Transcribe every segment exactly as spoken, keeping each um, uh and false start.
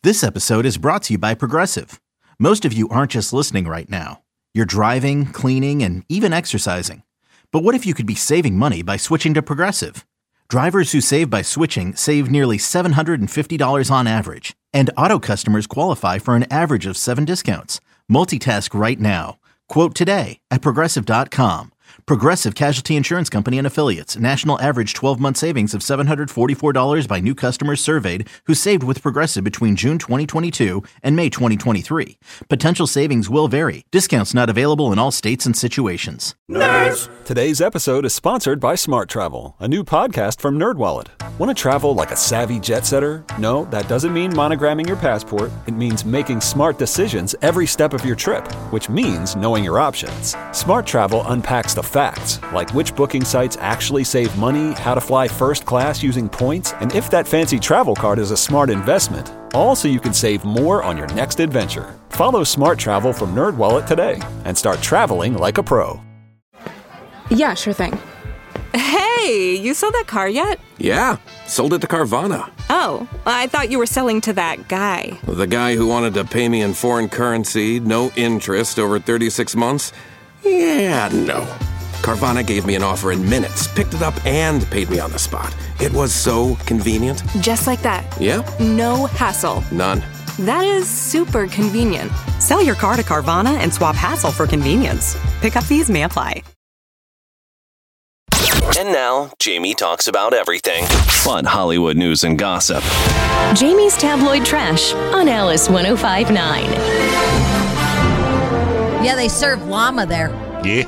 This episode is brought to you by Progressive. Most of you aren't just listening right now. You're driving, cleaning, and even exercising. But what if you could be saving money by switching to Progressive? Drivers who save by switching save nearly seven hundred fifty dollars on average. And auto customers qualify for an average of seven discounts. Multitask right now. Quote today at Progressive dot com. Progressive Casualty Insurance Company and Affiliates. National average twelve-month savings of seven hundred forty-four dollars by new customers surveyed who saved with Progressive between June twenty twenty-two and May twenty twenty-three. Potential savings will vary. Discounts not available in all states and situations. Nerds! Today's episode is sponsored by Smart Travel, a new podcast from NerdWallet. Want to travel like a savvy jet setter? No, that doesn't mean monogramming your passport. It means making smart decisions every step of your trip, which means knowing your options. Smart Travel unpacks the facts, like which booking sites actually save money, how to fly first class using points, and if that fancy travel card is a smart investment. All so you can save more on your next adventure. Follow Smart Travel from NerdWallet today and start traveling like a pro. Yeah, sure thing. Hey, you sold that car yet? Yeah, sold it to Carvana. Oh, I thought you were selling to that guy. The guy who wanted to pay me in foreign currency, no interest, over thirty-six months? Yeah, no. Carvana gave me an offer in minutes, picked it up, and paid me on the spot. It was so convenient. Just like that. Yeah. No hassle. None. That is super convenient. Sell your car to Carvana and swap hassle for convenience. Pickup fees may apply. And now, Jamie talks about everything. Fun Hollywood news and gossip. Jamie's Tabloid Trash on Alice one oh five point nine. Yeah, they serve llama there. Yeah.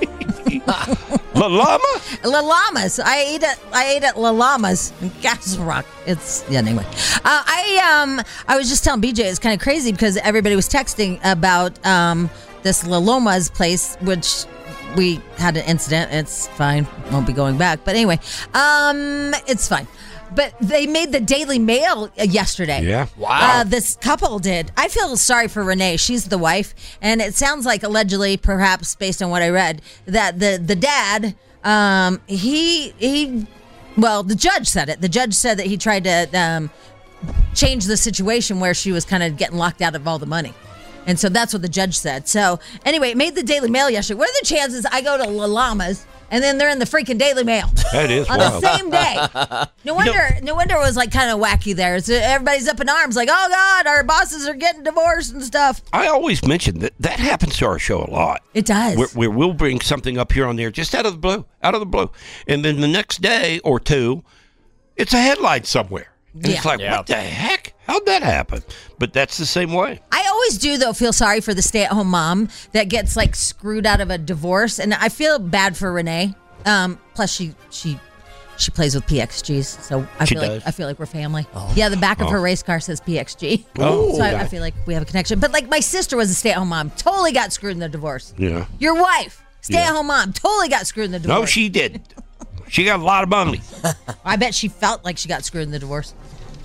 La Llama? La Llamas. I ate at I ate at La Llamas in Castle Rock. It's yeah. Anyway, uh, I um I was just telling B J it's kind of crazy because everybody was texting about um this La Llamas place, which we had an incident. It's fine. Won't be going back. But anyway, um, it's fine. But they made the Daily Mail yesterday. Yeah. Wow. Uh, this couple did. I feel sorry for Renee. She's the wife. And it sounds like allegedly, perhaps based on what I read, that the, the dad, um, he, he, well, the judge said it. The judge said that he tried to um, change the situation where she was kind of getting locked out of all the money. And so that's what the judge said. So anyway, it made the Daily Mail yesterday. What are the chances I go to La Llamas and then they're in the freaking Daily Mail? That is on wild. the same day. No wonder. You know, no wonder it was like kind of wacky there. So everybody's up in arms, like, oh God, our bosses are getting divorced and stuff. I always mention that that happens to our show a lot. It does. Where, where we'll bring something up here on there just out of the blue, out of the blue, and then the next day or two, it's a headline somewhere. And Yeah. it's like, Yeah. what the heck? How'd that happen? But that's the same way. I always do, though, feel sorry for the stay-at-home mom that gets, like, screwed out of a divorce. And I feel bad for Renee. Um, plus, she she she plays with P X Gs, so I She feel does? like I feel like we're family. Yeah, the back of her Oh. race car says P X G. Oh. So I, I feel like we have a connection. But, like, my sister was a stay-at-home mom. Totally got screwed in the divorce. Yeah. Your wife, stay-at-home mom, totally got screwed in the divorce. No, she didn't. She got a lot of money. I bet she felt like she got screwed in the divorce.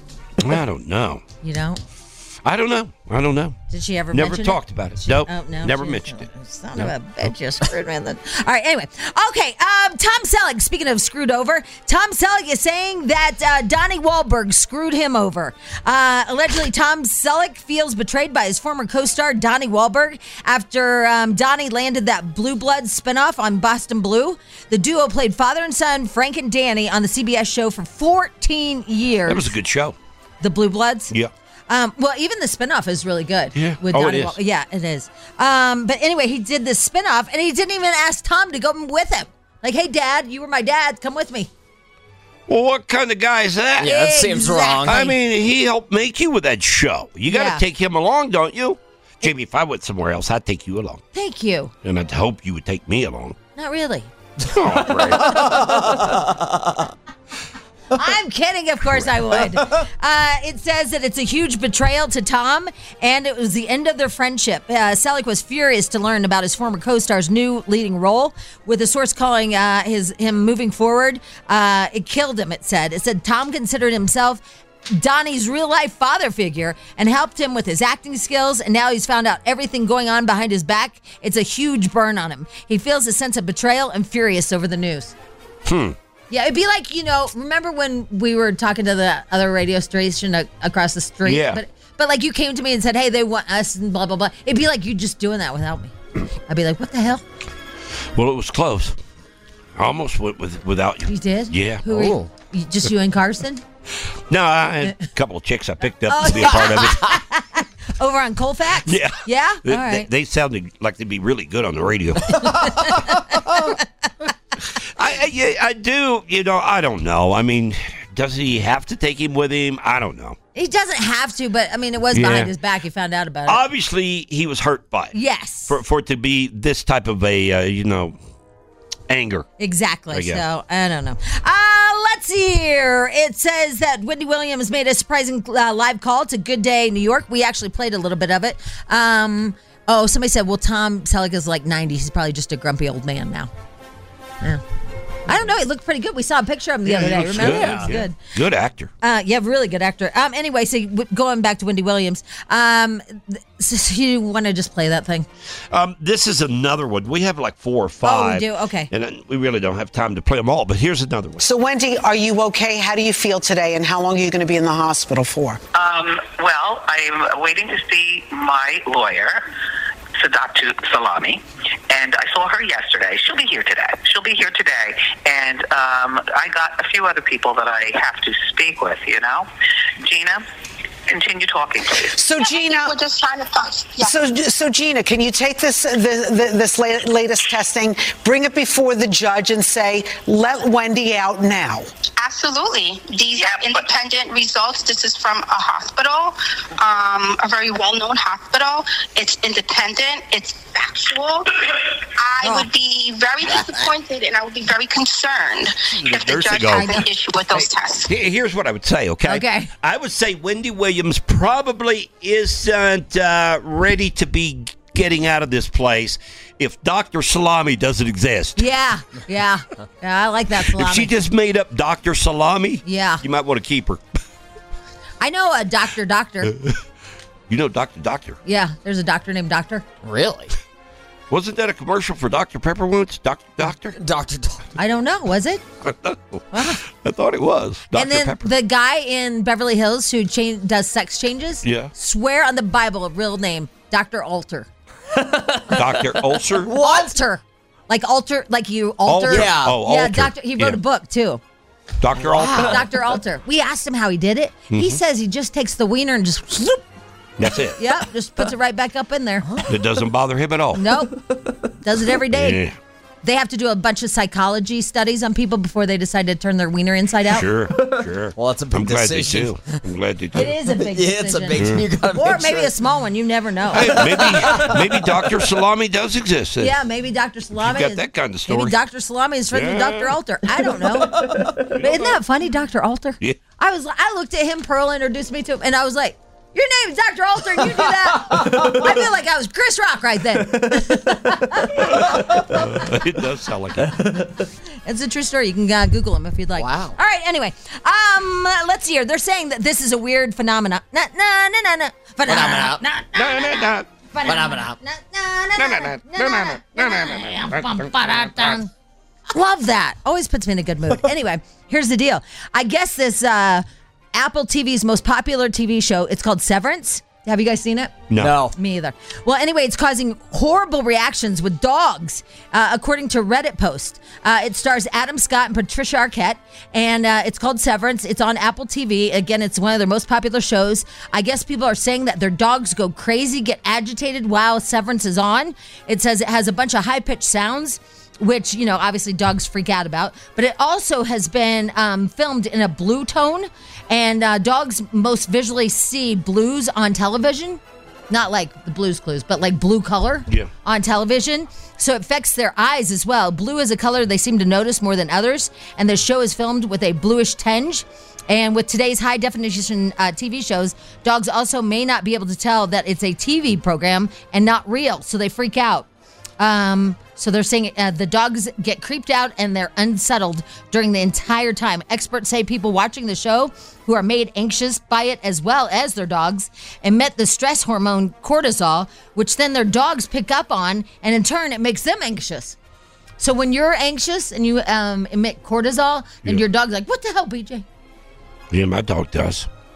I don't know. You know? I don't know. I don't know. Did she ever Never mention talked it? about it. She- Nope. Oh, no. Never she- mentioned it. Son No. of a bitch, you screwed me in the... All right, anyway. Okay, um, Tom Selleck, speaking of screwed over, Tom Selleck is saying that uh, Donnie Wahlberg screwed him over. Uh, allegedly, Tom Selleck feels betrayed by his former co-star, Donnie Wahlberg, after um, Donnie landed that Blue Bloods spinoff on Boston Blue. The duo played father and son, Frank and Danny, on the C B S show for fourteen years. That was a good show. The Blue Bloods? Yeah. Um, well, even the spinoff is really good. Yeah. With Oh, it Donnie is. Wahl- yeah, it is. Um, but anyway, he did this spinoff, and he didn't even ask Tom to go with him. Like, hey, Dad, you were my dad. Come with me. Well, what kind of guy is that? Yeah, that seems wrong. Exactly. I mean, he helped make you with that show. You got to Yeah. take him along, don't you? Jamie, if I went somewhere else, I'd take you along. Thank you. And I'd hope you would take me along. Not really. Oh, right. I'm kidding. Of course I would. Uh, it says that it's a huge betrayal to Tom, and it was the end of their friendship. Uh, Selleck was furious to learn about his former co-star's new leading role, with a source calling uh, his him moving forward. Uh, it killed him, it said. It said Tom considered himself Donnie's real-life father figure and helped him with his acting skills, and now he's found out everything going on behind his back. It's a huge burn on him. He feels a sense of betrayal and furious over the news. Hmm. Yeah, it'd be like, you know, remember when we were talking to the other radio station a- across the street? Yeah. But But like you came to me and said, hey, they want us and blah, blah, blah. It'd be like you just doing that without me. I'd be like, what the hell? Well, it was close. I almost went with without you. You did? Yeah. Who are you? You- Just you and Carson? No, I had a couple of chicks I picked up Oh, to be a part of it. Over on Colfax? Yeah. Yeah? They, All right. they, they sounded like they'd be really good on the radio. I, I, yeah, I do. You know, I don't know. I mean, does he have to take him with him? I don't know. He doesn't have to, but I mean, it was Yeah. behind his back. He found out about it. Obviously, he was hurt by it. Yes. For, for it to be this type of a, uh, you know, anger. Exactly. I guess. So I don't know. Uh, let's see here. It says that Wendy Williams made a surprising uh, live call to Good Day New York. We actually played a little bit of it. Um, oh, somebody said, well, Tom Selleck is like ninety. He's probably just a grumpy old man now. Yeah. I don't know. He looked pretty good. We saw a picture of him the Yeah, other he day. looks Remember? good. He looks Yeah. good. Good actor. Uh, yeah, really good actor. Um, anyway, so w- going back to Wendy Williams, um, th- so you want to just play that thing? Um, this is another one. We have like four or five. Oh, we do? Okay. And uh, we really don't have time to play them all, but here's another one. So, Wendy, are you okay? How do you feel today, and how long are you going to be in the hospital for? Um, well, I'm waiting to see my lawyer, Sadatu Salami, and I saw her yesterday. She'll be here today. She'll be here today, and um, I got a few other people that I have to speak with, you know? Gina, continue talking, please. So, Gina, we're just trying to talk. Yeah. so so Gina, can you take this the, the, this la- latest testing, bring it before the judge, and say, let Wendy out now? Absolutely. These are independent results. This is from a hospital, um, a very well-known hospital. It's independent. It's factual. I would be very disappointed, and I would be very concerned if the Nursing judge home. has an issue with those tests. He- Here's what I would say, okay? Okay. I would say Wendy Williams probably isn't uh, ready to be getting out of this place if Doctor Salami doesn't exist. Yeah, yeah, yeah. I like that salami. If she just made up Doctor Salami, Yeah. you might want to keep her. I know a doctor, doctor. You know Doctor Doctor. Yeah, there's a doctor named Doctor. Really? Wasn't that a commercial for Doctor Pepper once? Doctor Doctor? Doctor Doctor. I don't know. Was it? I don't know. I thought it was. Doctor and then Pepper. the guy in Beverly Hills who change, does sex changes. Yeah. Swear on the Bible, a real name, Doctor Alter. Doctor Ulcer? Alter, like alter, like you alter. Alter. Yeah. Oh, yeah. Alter. Doctor. He wrote Yeah. a book too. Doctor Alter? Doctor Alter. We asked him how he did it. He says he just takes the wiener and just, whoop, That's it. yeah, just puts it right back up in there. It doesn't bother him at all. Nope. Does it every day. Yeah. They have to do a bunch of psychology studies on people before they decide to turn their wiener inside out. Sure, sure. Well, that's a big I'm glad decision. they do. I'm glad they do. It is a big Yeah, it's a decision. big. You gotta Or make maybe sure. a small one. You never know. Hey, maybe maybe Doctor Salami does exist. then. Yeah, maybe Doctor Salami. You got is, that kind of story. Maybe Doctor Salami is friends with Yeah. Doctor Alter. I don't know. But isn't that funny, Doctor Alter? Yeah. I was. I looked at him. Pearl introduced me to him, and I was like, "Your name's Doctor Alter, and you do that." I feel like I was Chris Rock right then. It does sound like it. It's a true story. You can uh, Google him if you'd like. Wow. All right. Anyway, um, let's see here. They're saying that this is a weird phenomena. Na na na na na. Phenomena. Na No, no, no. Phenomena. Na na na na na na na na na. Love that. Always puts me in a good mood. Anyway, here's the deal. I guess this uh, Apple T V's most popular T V show, it's called Severance. Have you guys seen it? No. No. Me either. Well, anyway, it's causing horrible reactions with dogs, uh, according to Reddit post. Uh, it stars Adam Scott and Patricia Arquette, and uh, it's called Severance. It's on Apple T V. Again, it's one of their most popular shows. I guess people are saying that their dogs go crazy, get agitated while Severance is on. It says it has a bunch of high-pitched sounds, which, you know, obviously dogs freak out about. But it also has been um, filmed in a blue tone, and uh, dogs most visually see blues on television. Not like the Blue's Clues, but like blue color Yeah. on television. So it affects their eyes as well. Blue is a color they seem to notice more than others, and the show is filmed with a bluish tinge. And with today's high definition uh, T V shows, dogs also may not be able to tell that it's a T V program and not real, so they freak out. Um, so they're saying uh, the dogs get creeped out and they're unsettled during the entire time. Experts say people watching the show who are made anxious by it as well as their dogs emit the stress hormone cortisol, which then their dogs pick up on, and in turn it makes them anxious. So when you're anxious and you um, emit cortisol, then Yeah. your dog's like, what the hell, B J? Yeah, my dog does.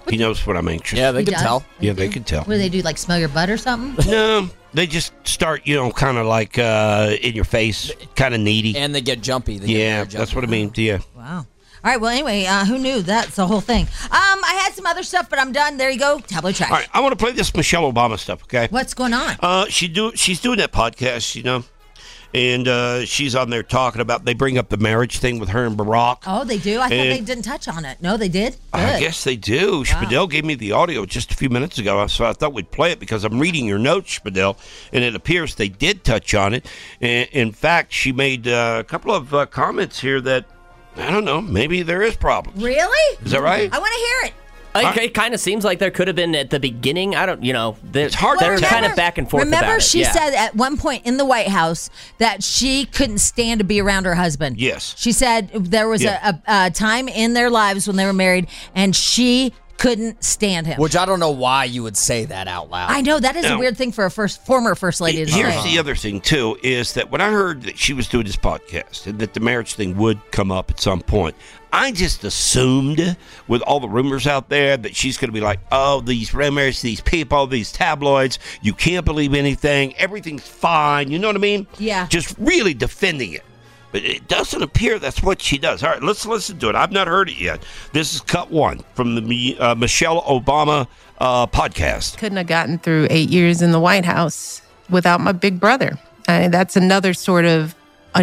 He knows when I'm anxious. Yeah, they He can does? tell. Yeah, they can tell. What do they do, like smell your butt or something? No, they just start, you know, kind of like uh, in your face, kind of needy. And they get jumpy. They yeah, get that's what I mean. Yeah. Wow. All right, well, anyway, uh, who knew? That's the whole thing. Um, I had some other stuff, but I'm done. There you go. Tabloid trash. All right, I want to play this Michelle Obama stuff, okay? What's going on? Uh, she do she's doing that podcast, you know, and uh, she's on there talking about. They bring up the marriage thing with her and Barack. Oh, they do? I thought And- they didn't touch on it. No, they did? Good. I guess they do. Spadell gave me the audio just a few minutes ago, so I thought we'd play it because I'm reading your notes, Spadell, and it appears they did touch on it. And in fact, she made uh, a couple of uh, comments here that, I don't know, maybe there is problems. Really? Is that right? I want to hear it. It, it kind of seems like there could have been at the beginning. I don't, you know, it's hard They're to kind tell. of back and forth. Remember, about it. she Yeah. said at one point in the White House that she couldn't stand to be around her husband. Yes. She said there was Yeah. a, a, a time in their lives when they were married, and she couldn't stand him. Which I don't know why you would say that out loud. I know that is Now- a weird thing for a first former first lady to Here's say. the other thing, too, is that when I heard that she was doing this podcast and that the marriage thing would come up at some point, I just assumed with all the rumors out there that she's going to be like, oh, these rumors, these people, these tabloids, you can't believe anything. Everything's fine. You know what I mean? Yeah. Just really defending it. But it doesn't appear that's what she does. All right, let's listen to it. I've not heard it yet. This is cut one from the uh, Michelle Obama uh, podcast. Couldn't have gotten through eight years in the White House without my big brother. I, that's another sort of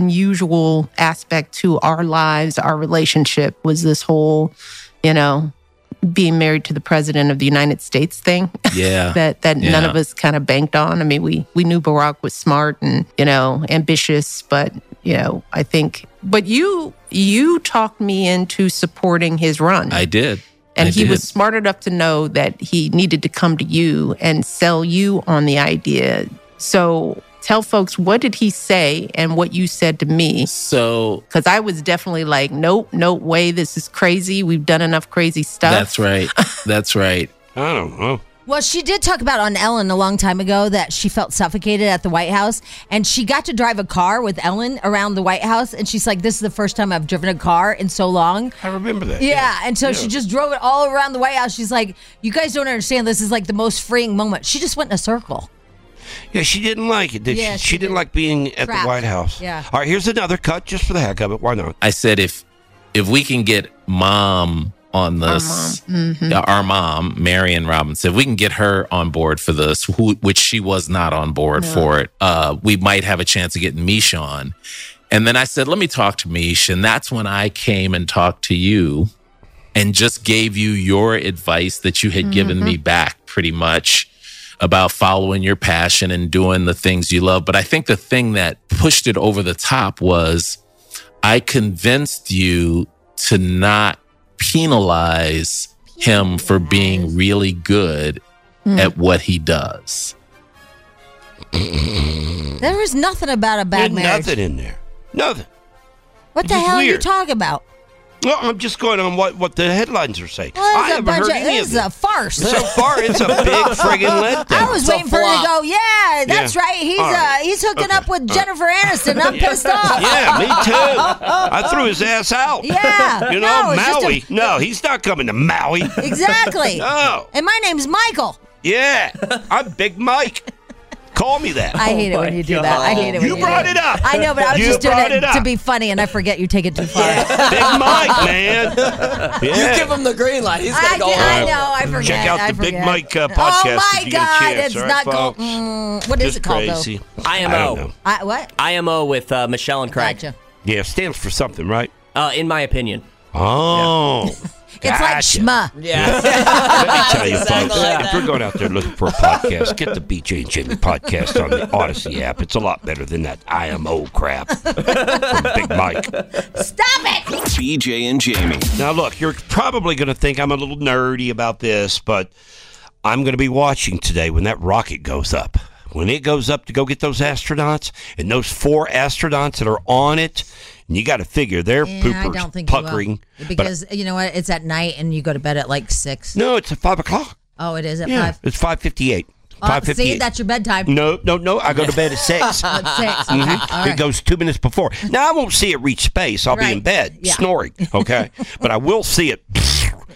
unusual aspect to our lives, our relationship, was this whole, you know, being married to the president of the United States thing. Yeah. that that Yeah. none of us kind of banked on. I mean, we we knew Barack was smart and, you know, ambitious, but, you know, I think, but you you talked me into supporting his run. I did. And I he did. was smart enough to know that he needed to come to you and sell you on the idea. So tell folks, what did he say and what you said to me? So, because I was definitely like, nope, no way, this is crazy. We've done enough crazy stuff. That's right. That's right. I don't know. Well, she did talk about on Ellen a long time ago that she felt suffocated at the White House, and she got to drive a car with Ellen around the White House, and she's like, this is the first time I've driven a car in so long. I remember that. Yeah, and so Yeah. she just drove it all around the White House. She's like, you guys don't understand. This is like the most freeing moment. She just went in a circle. Yeah, she didn't like it, did Yeah, she? she She didn't did. like being at Trapped. the White House. Yeah. All right, here's another cut just for the heck of it. Why not? I said if if we can get mom on this, Mhm. uh, our mom, Marion Robinson, if we can get her on board for this, who, which she was not on board No. for it, uh, we might have a chance of getting Mish on. And then I said, let me talk to Mish. And that's when I came and talked to you and just gave you your advice that you had given me back pretty much about following your passion and doing the things you love. But I think the thing that pushed it over the top was I convinced you to not penalize him for being really good Hmm. at what he does. There was nothing about a bad There's marriage. nothing in there. Nothing. What It's the just hell are you weird. talking about? Well, I'm just going on what, what the headlines are saying. Well, I it's a haven't bunch heard of, any it's of a this. farce. So far, it's a big friggin' letdown. I was It's a waiting for her to flop. go, yeah, that's Yeah. right. He's All uh, right. he's hooking Okay. up with All right. Jennifer Aniston. I'm pissed off. Yeah, me too. I threw his ass out. Yeah. You No, know, it's just a- Maui. No, he's not coming to Maui. Exactly. No. And my name's Michael. Yeah, I'm Big Mike. Call me that. I hate it when you do that. I hate it when You you, brought do it up. I know, but I was You just doing brought it, it up. to be funny, and I forget you take it too far. Big Mike, man. You Yeah. give him the green light. He's I, gonna go. did- I home. know. I forget. Check out I the Big forget. Mike uh, Oh podcast my if you get a God! chance. It's all right, not called. folks? Mm, what is Just it called crazy. I M I O. don't know. though? I, what? I M O with uh, Michelle and Craig. Gotcha. Yeah, it stands for something, right? Uh, in my opinion. Oh. It's like Gotcha. schma. Yeah. Let me tell you, Exactly folks, like if that. we're going out there looking for a podcast, get the B J and Jamie podcast on the Odyssey app. It's a lot better than that I M O crap from Big Mike. Stop it! B J and Jamie. Now, look, you're probably going to think I'm a little nerdy about this, but I'm going to be watching today when that rocket goes up. When it goes up to go get those astronauts, and those four astronauts that are on it, and you got to figure they're Yeah, poopers I don't think you will. puckering. But- because you know what? It's at night, and you go to bed at like six. no, it's at five o'clock. Oh, it is at Yeah, five. it's five fifty-eight. Oh, five see, fifty-eight. that's your bedtime. No, no, no. I go to bed at six. Oh, it's six. Mhm. All It right. goes two minutes before. Now, I won't see it reach space. I'll be in Right. bed Yeah. snoring, okay? But I will see it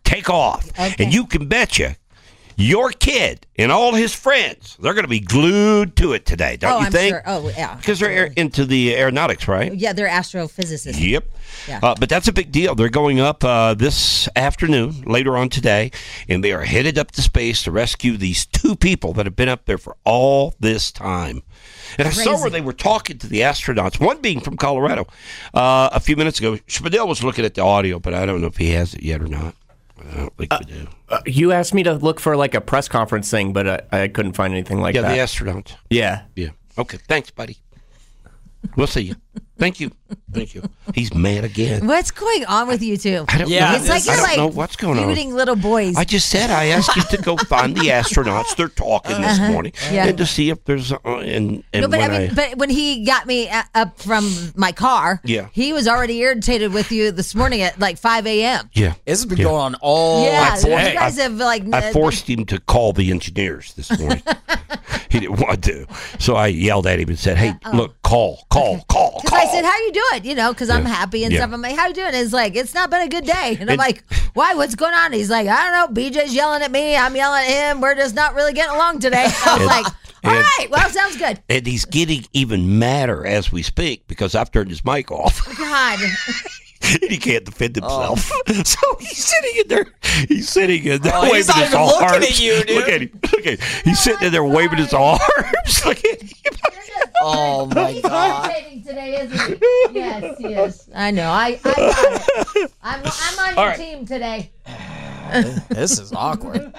take off. Okay. And you can betcha your kid and all his friends, they're going to be glued to it today, don't oh, you I'm think? Sure. Oh, yeah. Because they're aer- into the aeronautics, right? Yeah, they're astrophysicists. Yep. Yeah. Uh, but that's a big deal. They're going up uh, this afternoon, later on today, and they are headed up to space to rescue these two people that have been up there for all this time. And I saw Crazy. where they were talking to the astronauts, one being from Colorado, uh, a few minutes ago. Spadell was looking at the audio, but I don't know if he has it yet or not. I don't think we do. Uh, you asked me to look for like a press conference thing, but I, I couldn't find anything like yeah, that. the astronauts. Yeah. Yeah. Okay. Thanks, buddy. We'll see you. Thank you. Thank you. He's mad again. What's going on with you two? I don't Yeah, know. It's like I you're don't like know what's going on. feuding little boys. I just said I asked you to go find the astronauts. They're talking this Uh-huh. morning, Yeah. and to see if there's uh, and and no, but I when mean, but when he got me a- up from my car, Yeah. he was already irritated with you this morning at like five a.m. yeah, This has been Yeah. going on all Yeah, morning. you guys have like. I uh, forced him to call the engineers this morning. He didn't want to, so I yelled at him and said, "Hey, oh. look, call, call, call, Because call." I said, "How you doing?" You know, because I'm Yeah. happy and Yeah. stuff. I'm like, "How you doing?" And he's like, "It's not been a good day." And I'm And- like, "Why? What's going on?" He's like, "I don't know. B J's yelling at me. I'm yelling at him. We're just not really getting along today." I was And- like, "All and- right, well, sounds good." And he's getting even madder as we speak because I've turned his mic off. God, And he can't defend himself. So he's sitting in there. He's sitting in there Oh, waving he's not his even arms. looking at you, dude. Look at him. Look at him. He's sitting in there waving his arms. Look at him. Oh my God. irritating today, isn't he? Yes, yes. I know. I, I got it. I'm, I'm on your right. team today. This is awkward.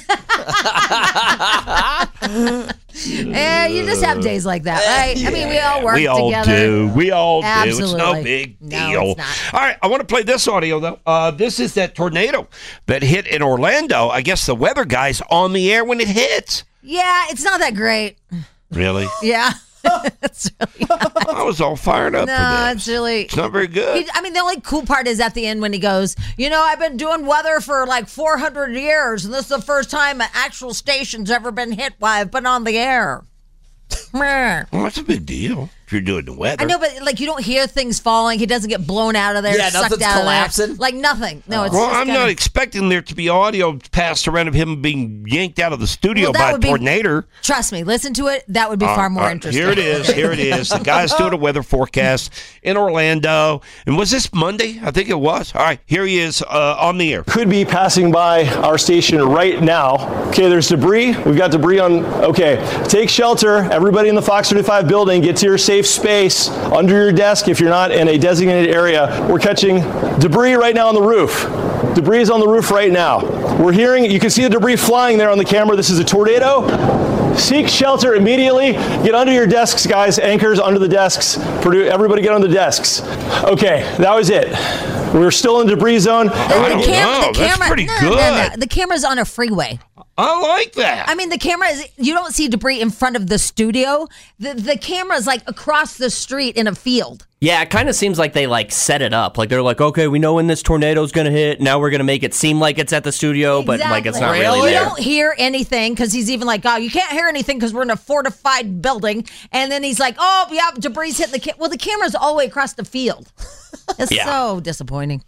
Eh, you just have days like that, right? I mean, we all work we all together. do. We all do. Absolutely. It's no big No, deal. it's not. All right, I want to play this audio though. Uh, this is that tornado that hit in Orlando. I guess the weather guy's on the air when it hits. Yeah, it's not that great. Really? Yeah. It's really not. I was all fired up No, for this. it's really. It's not very good. He, I mean, the only cool part is at the end when he goes, you know, I've been doing weather for like four hundred years, and this is the first time an actual station's ever been hit while I've been on the air. Meh. Well, that's a big deal if you're doing the weather. I know, but like you don't hear things falling. He doesn't get blown out of there. Yeah, sucked nothing's out collapsing. Of there. Like nothing. No, it's Well, just I'm kinda, not expecting there to be audio passed around of him being yanked out of the studio Well, that by a would be- tornado. Trust me, listen to it. That would be Uh, far more uh, interesting. Here it is. Here it is. The guy's doing a weather forecast in Orlando. And was this Monday? I think it was. All right, here he is uh, on the air. Could be passing by our station right now. Okay, there's debris. We've got debris on. Okay, take shelter. Everybody in the Fox thirty-five building, get to your safe space under your desk if you're not in a designated area. We're catching debris right now on the roof. Debris is on the roof right now. We're hearing, you can see the debris flying there on the camera. This is a tornado. Seek shelter immediately. Get under your desks, guys. Anchors under the desks. Produ- Everybody get on the desks. Okay, that was it. We're still in debris zone. The, Everybody- cam- Wow, the that's camera, pretty no, no, no. good. The camera's on a freeway. I like that. I mean, the camera is, you don't see debris in front of the studio. The the camera's like across the street in a field. Yeah, it kind of seems like they like set it up. Like they're like, okay, we know when this tornado's gonna hit. Now we're gonna make it seem like it's at the studio, but like it's not really You there. don't hear anything because he's even like, oh, you can't hear anything because we're in a fortified building. And then he's like, oh, yeah, debris hitting the camera. Well, the camera's all the way across the field. It's Yeah. so disappointing.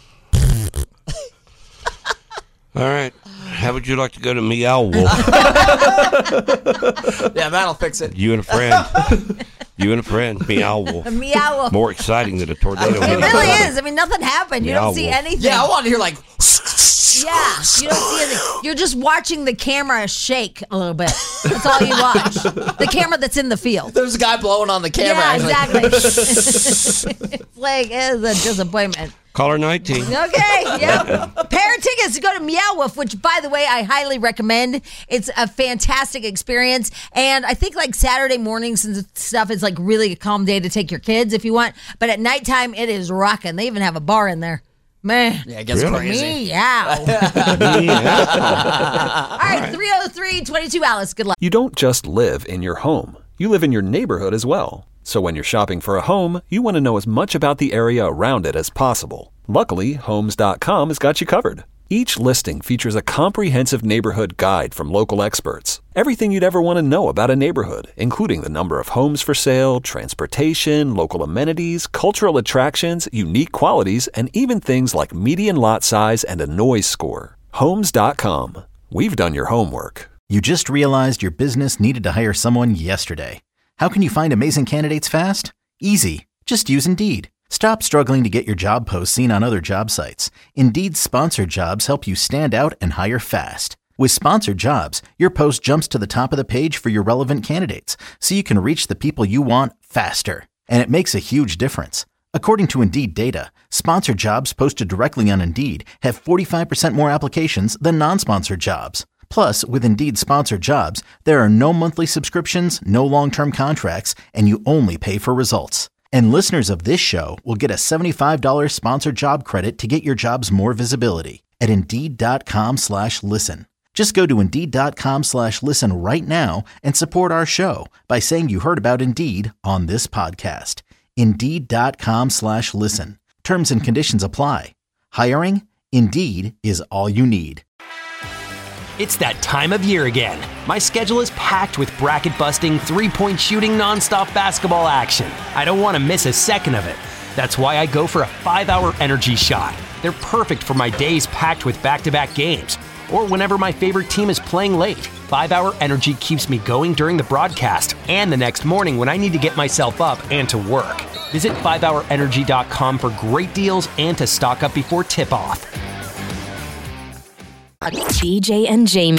All right. How would you like to go to Meow Wolf? Yeah, that'll fix it. You and a friend. You and a friend. Meow Wolf. Meow Wolf. More exciting than a tornado. It really is. I mean, nothing happened. You Meow don't see Wolf. anything. Yeah, I want to hear like. Yeah, you don't see anything. You're just watching the camera shake a little bit. That's all you watch. The camera that's in the field. There's a guy blowing on the camera. Yeah, He's like, exactly. It's like, it's a disappointment. Caller nineteen. Okay, yep. Pair of tickets to go to Meow Wolf, which, by the way, I highly recommend. It's a fantastic experience. And I think, like, Saturday mornings and stuff is, like, really a calm day to take your kids if you want. But at nighttime, it is rocking. They even have a bar in there. Man. Yeah, it gets Really? crazy. Meow. Yeah. All right, three oh three, twenty-two Alice. Good luck. You don't just live in your home. You live in your neighborhood as well. So when you're shopping for a home, you want to know as much about the area around it as possible. Luckily, Homes dot com has got you covered. Each listing features a comprehensive neighborhood guide from local experts. Everything you'd ever want to know about a neighborhood, including the number of homes for sale, transportation, local amenities, cultural attractions, unique qualities, and even things like median lot size and a noise score. Homes dot com. We've done your homework. You just realized your business needed to hire someone yesterday. How can you find amazing candidates fast? Easy. Just use Indeed. Stop struggling to get your job posts seen on other job sites. Indeed's sponsored jobs help you stand out and hire fast. With sponsored jobs, your post jumps to the top of the page for your relevant candidates, so you can reach the people you want faster. And it makes a huge difference. According to Indeed data, sponsored jobs posted directly on Indeed have forty-five percent more applications than non-sponsored jobs. Plus, with Indeed sponsored jobs, there are no monthly subscriptions, no long-term contracts, and you only pay for results. And listeners of this show will get a seventy-five dollars sponsored job credit to get your jobs more visibility at Indeed.com slash listen. Just go to Indeed.com slash listen right now and support our show by saying you heard about Indeed on this podcast. Indeed.com slash listen. Terms and conditions apply. Hiring? Indeed is all you need. It's that time of year again. My schedule is packed with bracket-busting, three-point shooting, nonstop basketball action. I don't want to miss a second of it. That's why I go for a five-hour energy shot. They're perfect for my days packed with back-to-back games, or whenever my favorite team is playing late. five-hour energy keeps me going during the broadcast and the next morning when I need to get myself up and to work. Visit five hour energy dot com for great deals and to stock up before tip-off. B J and Jamie.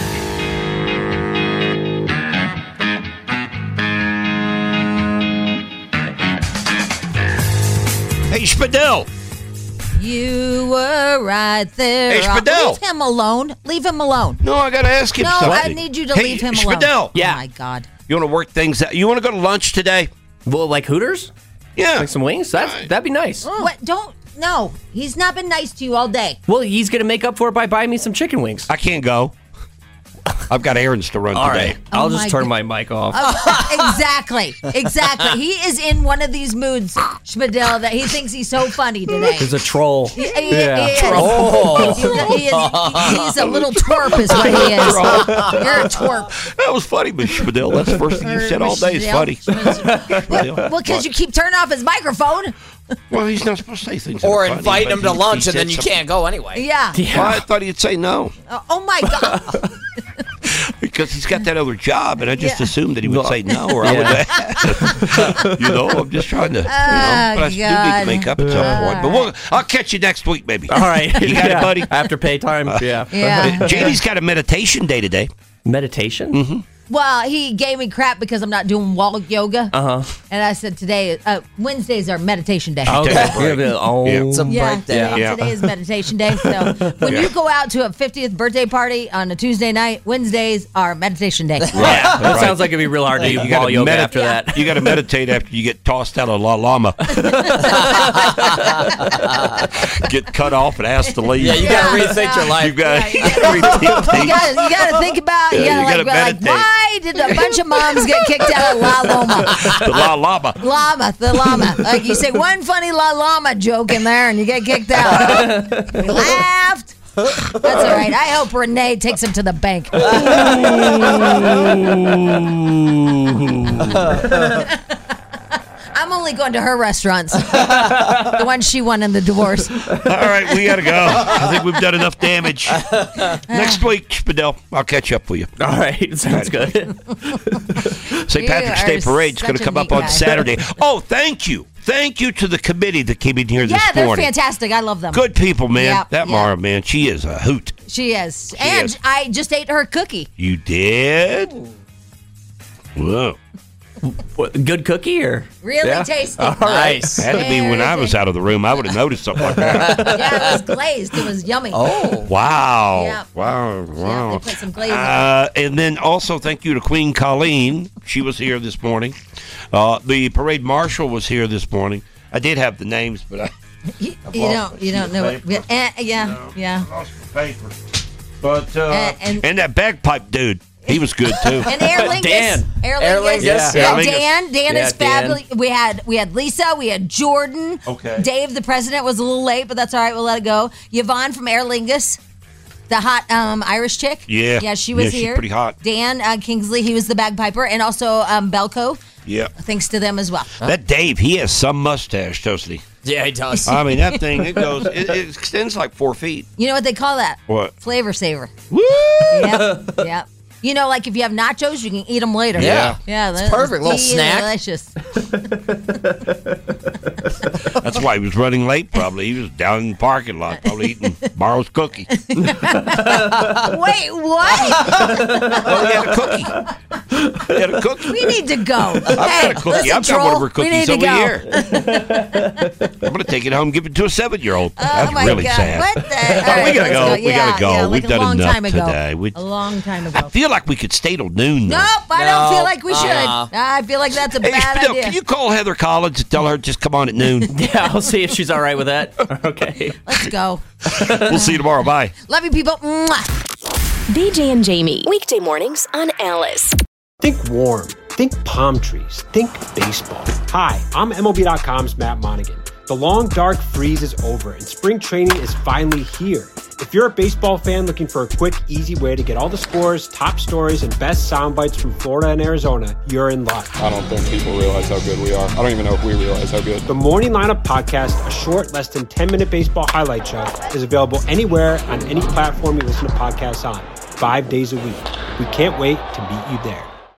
Hey, Spadell. You were right there. Hey, Uh, Spadell. Leave him alone. Leave him alone. No, I got to ask him no, something. I need you to hey, leave him Spadell. alone. Yeah. Oh, my God. You want to work things out? You want to go to lunch today? Well, like Hooters? Yeah. Like some wings? That's, that'd be nice. What? Don't. No. He's not been nice to you all day. Well, he's going to make up for it by buying me some chicken wings. I can't go. I've got errands to run All today. right. I'll Oh just my turn God. my mic off. Uh, exactly. Exactly. He is in one of these moods, Spadell, that he thinks he's so funny today. He's a troll. He, he, Yeah. he is. Troll. He's, a, he is, he's a little twerp is what he is. You're a twerp. That was funny, Miss Spadell. That's the first thing you said all day is funny. Well, because you keep turning off his microphone. Well, he's not supposed to say things that Or are funny, invite but him to he- lunch he and then said you something. can't go anyway. Yeah. Well, I thought he'd say no Uh, oh, my God. because he's got that other job, and I just Yeah. assumed that he would No. say no, or I would have. You know, I'm just trying to. You know, but I do need God. to make up at some point. But we'll, I'll catch you next week, maybe. All right. You got Yeah. it, buddy? After pay time, yeah. Yeah. Uh, Jamie's got a meditation day today. Meditation? Mm-hmm. Well, he gave me crap because I'm not doing wall yoga. Uh huh. And I said today, uh, Wednesdays are meditation day. Okay. Take a break. Yeah, oh. Yeah. Some Yeah, break day. today, Yeah. today is meditation day. So when Yeah. you go out to a fiftieth birthday party on a Tuesday night, Wednesdays are meditation day. Yeah, that Right. sounds like it'd be real hard to do You wall gotta yoga medit- after that. You got to meditate after you get tossed out of La Llama. Get cut off and asked to leave. Yeah, you got to rethink your life. You've got Yeah, to rethink You things. gotta, you gotta think about, you Yeah, gotta, you like, gotta like, meditate. why did a bunch of moms get kicked out of La Llama? The La Llama. Llama, the llama. Like you say one funny La Llama joke in there and you get kicked out. We laughed. That's all right. I hope Renee takes him to the bank. I'm only going to her restaurants. The one she won in the divorce. All right, we got to go. I think we've done enough damage. Next week, Spadell, I'll catch up with you. All right. Sounds good. Saint You Patrick's are Day Parade's going such to a come up neat on guy. Saturday. Oh, thank you. Thank you to the committee that came in here this Yeah, they're morning. fantastic. I love them. Good people, man. Yeah, that yeah. Mara, man, she is a hoot. She is. and is. I just ate her cookie. You did? Whoa. What, good cookie or? Really Yeah. tasty. All right. Had to be when I was out of the room. I would have noticed something like that. Yeah, it was glazed. It was yummy. Oh. Wow. Yeah. Wow. Yeah, Wow. they put some glaze in it. Uh, and then also thank you to Queen Colleen. She was here this morning. Uh, the parade marshal was here this morning. I did have the names, but I You, I've you lost don't. You don't know. What, paper. eh, yeah. No. yeah. lost the paper. But uh, Uh, and- and, that bagpipe dude. He was good too. And Aer Lingus. Dan. Aer Aer Lingus. Lingus. Yeah, Yeah. Aer Lingus. Dan. Dan Yeah, is Dan. fabulous. We had we had Lisa. We had Jordan. Okay. Dave, the president, was a little late, but that's all right. We'll let it go. Yvonne from Aer Lingus. The hot um, Irish chick. Yeah. Yeah, she was Yeah, she's here. pretty hot. Dan uh, Kingsley, he was the bagpiper. And also um, Belko, Yeah. thanks to them as well. That Dave, he has some mustache, doesn't he? Yeah, he does. I mean, that thing, it goes, it, it extends like four feet. You know what they call that? What? Flavor saver. Woo! Yep, yep. You know, like if you have nachos, you can eat them later. Yeah. Yeah. It's perfect. Little snack. Delicious. That's why he was running late, probably. He was down in the parking lot, probably eating Morrow's cookie. Wait, what? Well, he had a cookie. He had a cookie. We need to go. I've got a cookie. Listen, I've got troll, one of her we need cookies to over go. here. I'm going to take it home and give it to a seven-year-old. Oh, That's my really God. sad. What the? Oh, All we right, gotta let's go. We Yeah, gotta go. yeah, We've like done a long enough time ago. today. We- A long time ago. I feel like we could stay till noon. though. Nope, I No. don't feel like we should. Uh-uh. I feel like that's a Hey, bad Bill, idea. can you call Heather Collins and tell her just come on at noon? Yeah, I'll see if she's all right with that. Okay. Let's go. We'll see you tomorrow. Bye. Love you, people. Mwah. B J and Jamie, weekday mornings on Alice. Think warm. Think palm trees. Think baseball. Hi, I'm M L B dot com's Matt Monaghan. The long, dark freeze is over, and spring training is finally here. If you're a baseball fan looking for a quick, easy way to get all the scores, top stories, and best sound bites from Florida and Arizona, you're in luck. I don't think people realize how good we are. I don't even know if we realize how good. The Morning Lineup Podcast, a short, less than ten-minute baseball highlight show, is available anywhere on any platform you listen to podcasts on, five days a week. We can't wait to meet you there.